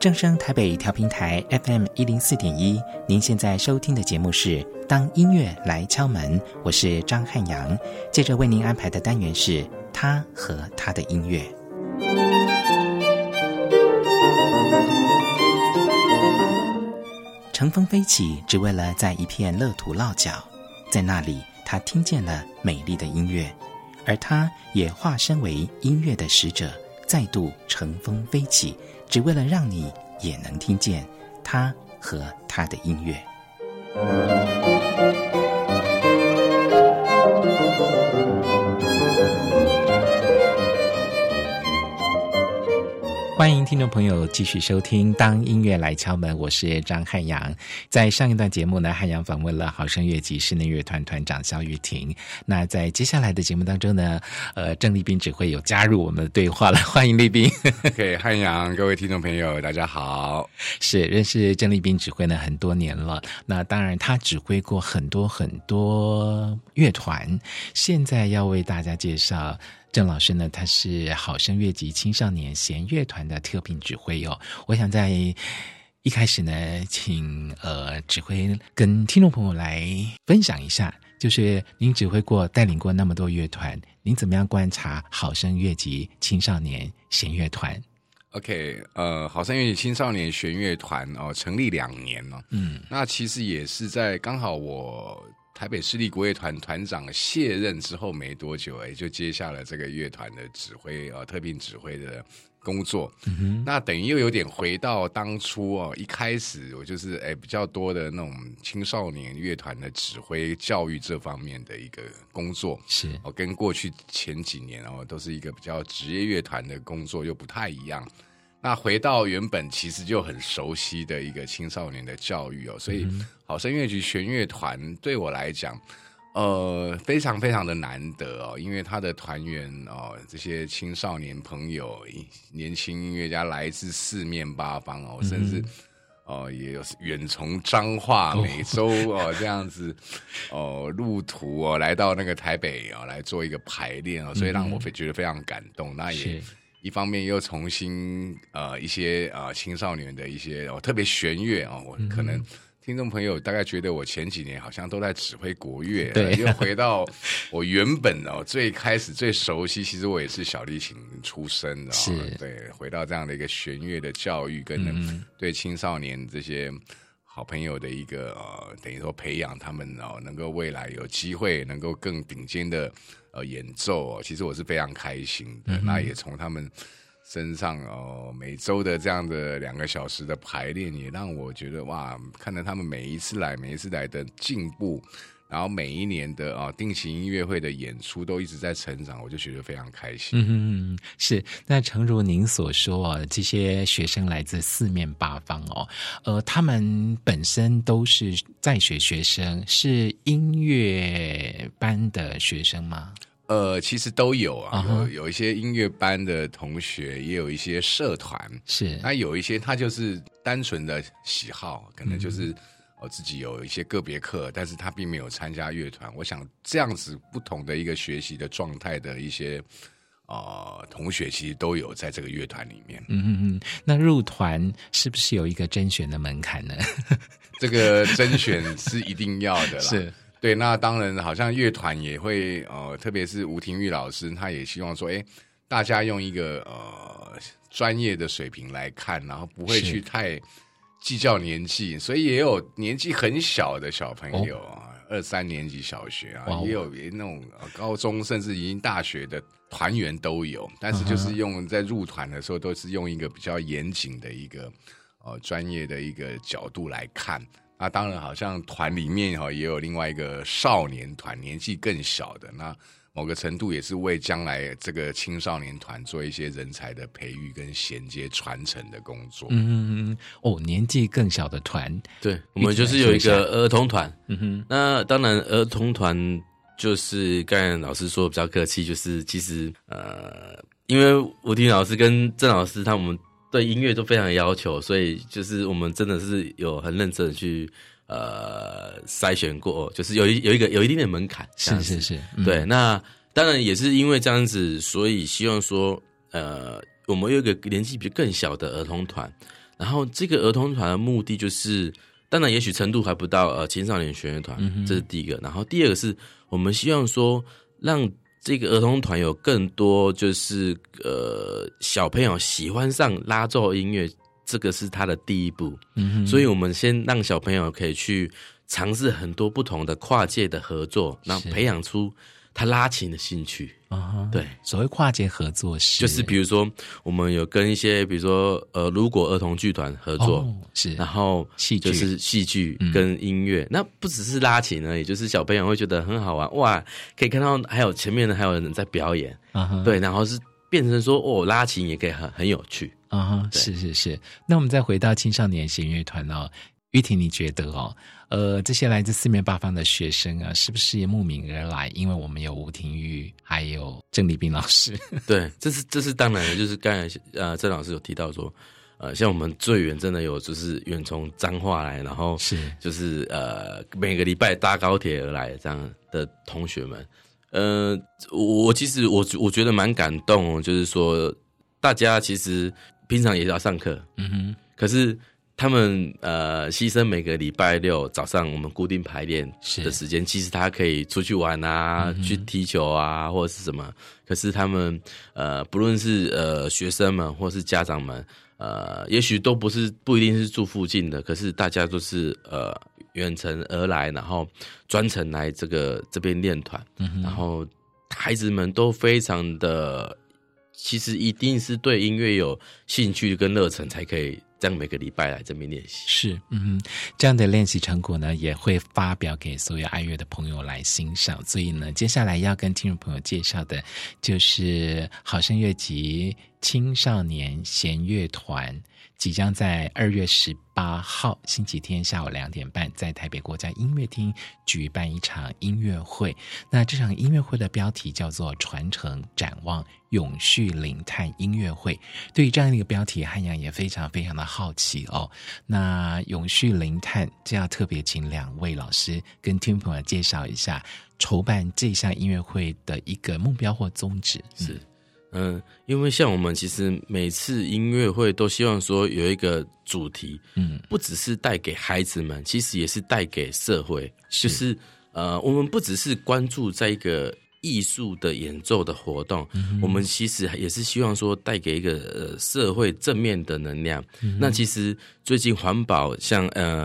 正声台北调频台 FM104.1，您现在收听的节目是当音乐来敲门，我是张汉阳。接着为您安排的单元是他和他的音乐。乘风飞起，只为了在一片乐土落脚，在那里他听见了美丽的音乐，而他也化身为音乐的使者，再度乘风飞起，只为了让你也能听见他和他的音乐。欢迎听众朋友继续收听当音乐来敲门，我是张汉阳。在上一段节目呢，汉阳访问了好声乐集室内乐团团长萧玉婷。那在接下来的节目当中呢，郑立彬指挥有加入我们的对话了，欢迎立彬。 OK， 汉阳，各位听众朋友，大家好。 是认识郑立彬指挥呢很多年了，那当然他指挥过很多很多乐团，现在要为大家介绍郑老师呢，他是好声乐集青少年弦乐团的特聘指挥哦。我想在一开始呢，请指挥跟听众朋友来分享一下，就是您指挥过、带领过那么多乐团，您怎么样观察好声乐集青少年弦乐团？ OK， 好声乐集青少年弦乐团成立2年了。那其实也是在刚好我台北市立国乐团团长卸任之后没多久，就接下了这个乐团的指挥特聘指挥的工作。那等于又有点回到当初一开始我就是比较多的那种青少年乐团的指挥教育这方面的一个工作，是跟过去前几年都是一个比较职业乐团的工作又不太一样。那回到原本其实就很熟悉的一个青少年的教育所以好声乐集弦乐团对我来讲非常非常的难得因为他的团员这些青少年朋友年轻音乐家来自四面八方甚至也有远从彰化美洲这样子路途来到那个台北来做一个排练所以让我觉得非常感动。那也一方面又重新一些青少年的一些特别弦乐我可能听众朋友大概觉得我前几年好像都在指挥国乐，对，又回到我原本最开始最熟悉，其实我也是小提琴出身的是对，回到这样的一个弦乐的教育跟对青少年这些好朋友的一个等于说培养他们能够未来有机会能够更顶尖的演奏其实我是非常开心的。那也从他们身上每周的这样的2个小时的排练，也让我觉得哇，看着他们每一次来的进步，然后每一年的定期音乐会的演出都一直在成长，我就觉得非常开心。 是。那诚如您所说这些学生来自四面八方他们本身都是在学学生，是音乐班的学生吗？ 其实都有有一些音乐班的同学，也有一些社团，是。那有一些他就是单纯的喜好，可能就是自己有一些个别课，但是他并没有参加乐团。我想这样子不同的一个学习的状态的一些同学，其实都有在这个乐团里面。 那入团是不是有一个甄选的门槛呢？ 这个甄选是一定要的啦。是。对，那当然好像乐团也会特别是吴庭玉老师，他也希望说大家用一个专业的水平来看，然后不会去太计较年纪，所以也有年纪很小的小朋友2、3年级小学也有那种高中甚至已经大学的团员都有，但是就是在入团的时候都是用一个比较严谨的一个专业的一个角度来看。那当然好像团里面也有另外一个少年团，年纪更小的，那某个程度也是为将来这个青少年团做一些人才的培育跟衔接传承的工作。 年纪更小的团， 对，我们就是有一个儿童团。那当然儿童团就是刚才老师说比较客气，就是其实因为吴婷老师跟郑老师他们对音乐都非常有要求，所以就是我们真的是有很认真的去筛选过，就是有一定的门槛。 是。 对，那当然也是因为这样子，所以希望说我们有一个年纪比更小的儿童团， 然后这个儿童团的目的就是，当然也许程度还不到青少年弦乐团，这是第一个。然后第二个是我们希望说让这个儿童团有更多就是小朋友喜欢上拉奏音乐，这个是他的第一步。所以我们先让小朋友可以去尝试很多不同的跨界的合作，然后培养出他拉琴的兴趣。对， 所谓跨界合作就是比如说我们有跟一些比如说如果儿童剧团合作， 是， 然后就是戏剧跟音乐，那不只是拉琴而已，就是小朋友会觉得很好玩，哇，可以看到还有前面的还有人在表演，对，然后是变成说拉琴也可以很有趣。 是。那我们再回到青少年弦乐团哦，玉婷，你觉得这些来自四面八方的学生啊，是不是也慕名而来？因为我们有吴庭玉，还有郑立彬老师。 对，这是当然的，就是刚才郑老师有提到说，像我们最远真的有就是远从彰化来，然后就是每个礼拜搭高铁而来这样的同学们，我其实我觉得蛮感动，就是说大家其实平常也要上课，可是他们牺牲每个礼拜六早上我们固定排练的时间，其实他可以出去玩啊，去踢球啊，或者是什么。可是他们不论是学生们或是家长们，也许都不一定是住附近的，可是大家都是远程而来，然后专程来这边练团，然后孩子们都非常的，其实一定是对音乐有兴趣跟热忱才可以这样每个礼拜来这边练习。 是，这样的练习成果呢，也会发表给所有爱乐的朋友来欣赏。所以呢，接下来要跟听众朋友介绍的就是好声乐集青少年弦乐团，即将在2月18号星期天下午2点半在台北国家音乐厅举办一场音乐会。那这场音乐会的标题叫做传承展望永续零碳音乐会。对于这样的一个标题，汉阳也非常非常的好奇哦。那永续零碳，这要特别请2位老师跟听众朋友介绍一下筹办这项音乐会的一个目标或宗旨。 是因为像我们其实每次音乐会都希望说有一个主题，不只是带给孩子们，其实也是带给社会。就是我们不只是关注在一个艺术的演奏的活动，我们其实也是希望说带给一个社会正面的能量。那其实最近环保像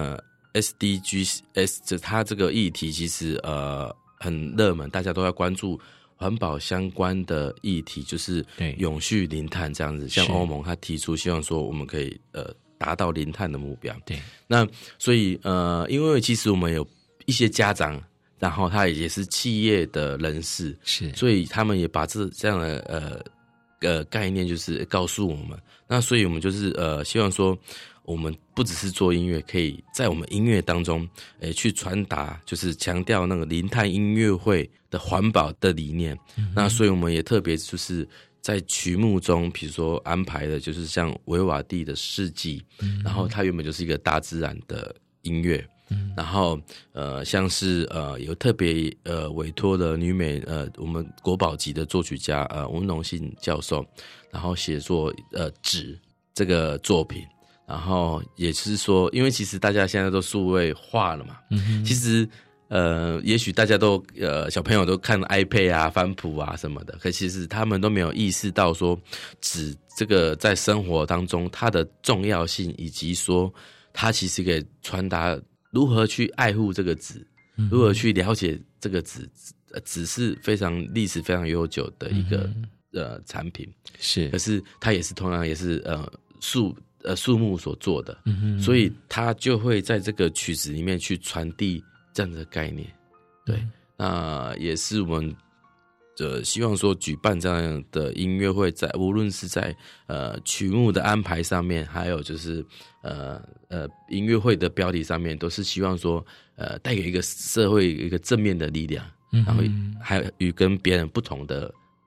SDGs 它这个议题其实很热门，大家都要关注环保相关的议题，就是永续零碳这样子。像欧盟他提出希望说我们可以达到零碳的目标。对，那所以因为其实我们有一些家长，然后他也是企业的人士，所以他们也把这样的概念就是告诉我们。那所以我们就是希望说我们不只是做音乐，可以在我们音乐当中去传达，就是强调那个零碳音乐会的环保的理念。那所以我们也特别就是在曲目中，比如说安排的就是像维瓦蒂的四季，然后它原本就是一个大自然的音乐，然后像是有特别委托的女美我们国宝级的作曲家吴农信教授，然后写作纸这个作品。然后也是说，因为其实大家现在都数位化了嘛，其实也许大家都小朋友都看 iPad 啊、翻谱啊什么的，可其实他们都没有意识到说纸这个在生活当中它的重要性，以及说它其实可以传达如何去爱护这个纸，如何去了解这个纸，纸是非常历史非常悠久的一个产品，可是它也是同样也是树木所做的，所以它就会在这个曲子里面去传递这样的概念。对，那也是我们希望说举办这样的音乐会，在无论是在曲目的安排上面，还有就是音乐会的标题上面，都是希望说带给一个社会一个正面的力量，然后还有与跟别人不同的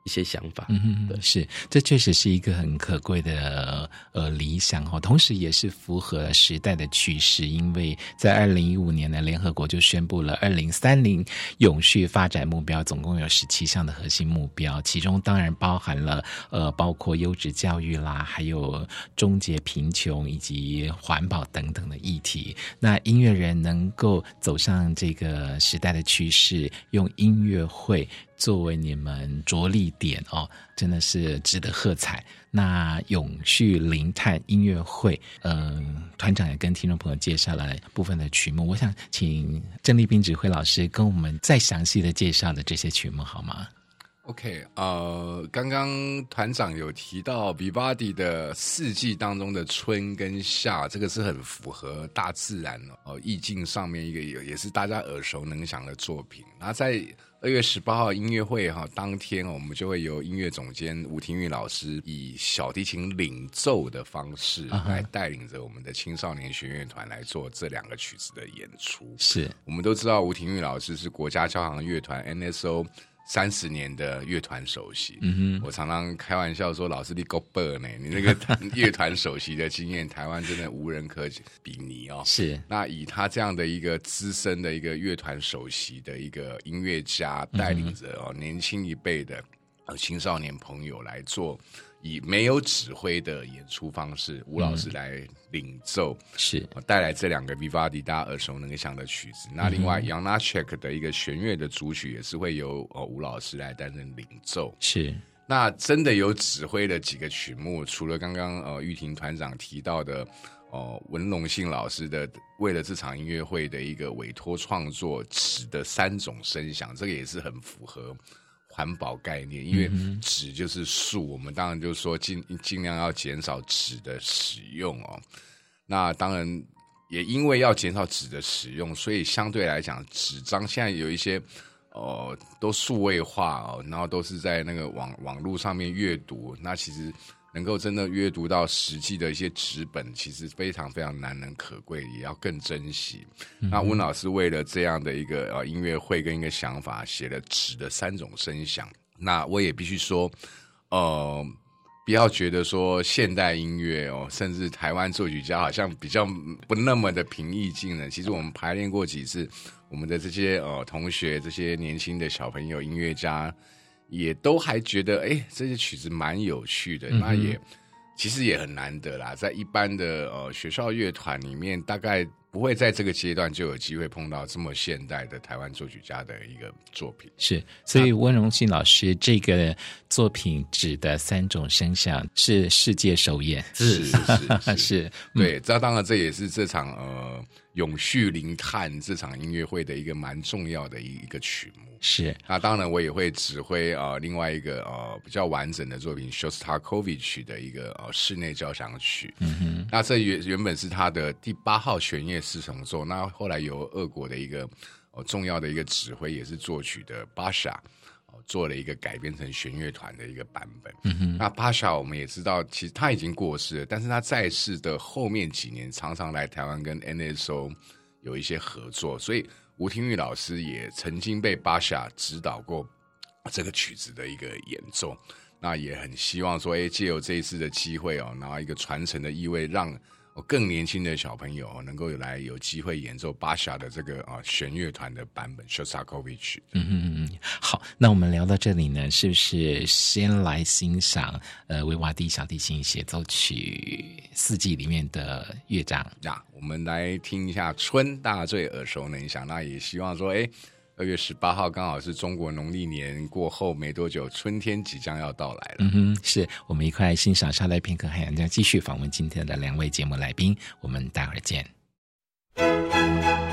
一些想法。 对，是，这确实是一个很可贵的理想哦，同时也是符合时代的趋势。因为在2015年呢，联合国就宣布了2030永续发展目标，总共有17项的核心目标，其中当然包含了包括优质教育啦，还有终结贫穷以及环保等等的议题。那音乐人能够走上这个时代的趋势，用音乐会作为你们着力点哦，真的是值得喝彩。那永续零碳音乐会，团长也跟听众朋友介绍了部分的曲目，我想请郑立彬指挥老师跟我们再详细的介绍的这些曲目好吗 ？OK， 刚刚团长有提到 Vivaldi 的四季当中的春跟夏，这个是很符合大自然意境上面一个也是大家耳熟能详的作品。那在2月18号音乐会当天我们就会由音乐总监吴庭玉老师以小提琴领奏的方式来带领着我们的青少年弦乐团来做这2个曲子的演出。 是， 我们都知道吴庭玉老师是国家交响乐团 NSO 30年的乐团首席，我常常开玩笑说，老师你够笨呢，你那个乐团首席的经验，台湾真的无人可比拟哦。 是， 那以他这样的一个资深的一个乐团首席的一个音乐家，带领着年轻一辈的青少年朋友来做。以没有指挥的演出方式，吴老师来领奏， 是带来这2个 Vivaldi 大家耳熟能详的曲子。那另外 Janáček 的一个弦乐的主曲也是会由吴老师来担任领奏。 是， 那真的有指挥的几个曲目，除了刚刚玉婷团长提到的文龙信老师的为了这场音乐会的一个委托创作纸的3种声响，这个也是很符合环保概念，因为纸就是树，我们当然就是说尽量要减少纸的使用哦。那当然也因为要减少纸的使用，所以相对来讲，纸张现在有一些都数位化然后都是在那个网络上面阅读，那其实能够真的阅读到实际的一些纸本，其实非常非常难能可贵，也要更珍惜。那温老师为了这样的一个音乐会跟一个想法，写了纸的3种声响。那我也必须说，不要觉得说现代音乐甚至台湾作曲家好像比较不那么的平易近人。其实我们排练过几次，我们的这些同学，这些年轻的小朋友音乐家，也都还觉得这些曲子蛮有趣的。那也其实也很难得啦，在一般的学校乐团里面，大概不会在这个阶段就有机会碰到这么现代的台湾作曲家的一个作品。 是，所以温荣信老师这个作品指的3种声响是世界首演。 是对，这当然这也是这场永续零碳这场音乐会的一个蛮重要的一个曲目。 是， 那当然我也会指挥另外一个比较完整的作品 Shostakovich 的一个室内交响曲。那这原本是他的第8号弦乐4重奏，那后来由俄国的一个重要的一个指挥也是作曲的巴夏做了一个改编成弦乐团的一个版本。那巴夏我们也知道，其实他已经过世了，但是他在世的后面几年常常来台湾跟 NSO 有一些合作，所以吴庭玉老师也曾经被巴夏指导过这个曲子的一个演奏。那也很希望说藉由这一次的机会然后一个传承的意味，让更年轻的小朋友能够有机会演奏巴夏的这个弦乐团的版本 Shostakovich。 好，那我们聊到这里呢，是不是先来欣赏维瓦第小提琴协奏曲4季里面的乐章我们来听一下春，大家最耳熟能详。那也希望说2月18号刚好是中国农历年过后没多久，春天即将要到来了。 是，我们一块来欣赏，稍待片刻还将继续访问今天的2位节目来宾，我们待会儿见。